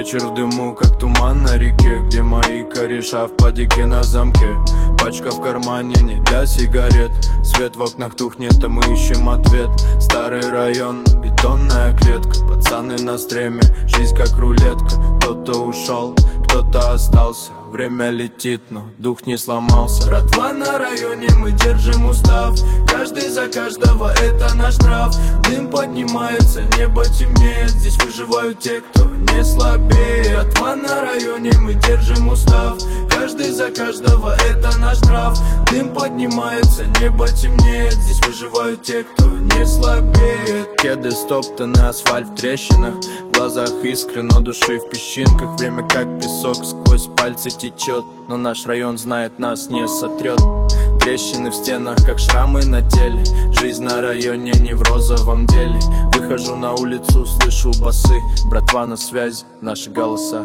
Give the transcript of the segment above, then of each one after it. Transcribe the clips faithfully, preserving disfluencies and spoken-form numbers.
вечер в дыму, как туман на реке, где мои кореша в падике на замке. Пачка в кармане не для сигарет, свет в окнах тухнет, а мы ищем ответ. Старый район, бетонная клетка, пацаны на стреме, жизнь как рулетка. Кто-то ушел, кто-то остался, время летит, но дух не сломался. Братва на районе, мы держим устав, каждый за каждого, это наш нрав. Дым поднимается, небо темнеет, здесь выживают те, кто не слабее. Братва на районе, мы держим устав, каждый за каждого, это наш нрав. Дым поднимается, небо темнеет, здесь выживают те, кто не слабеет. Кеды стоптаны, асфальт в трещинах, в глазах искры, но души в песчинках. Время как песок сквозь пальцы течет, но наш район знает, нас не сотрет. Трещины в стенах, как шрамы на теле, жизнь на районе не в розовом деле. Выхожу на улицу, слышу басы, братва на связи, наши голоса.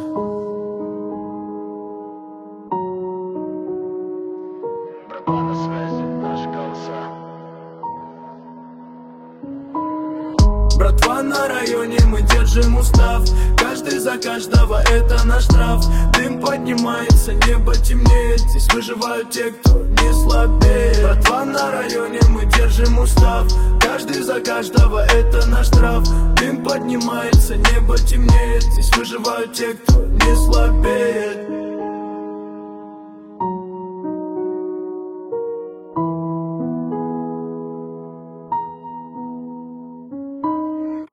Братва на связи, наши голоса. Братва на районе, мы держим устав, каждый за каждого, это наш нрав. Дым поднимается, небо темнеет, здесь выживают те, кто не слабеет. Братва на районе, мы держим устав, каждый за каждого, это наш нрав. Дым поднимается, небо темнеет, здесь выживают те, кто не слабеет.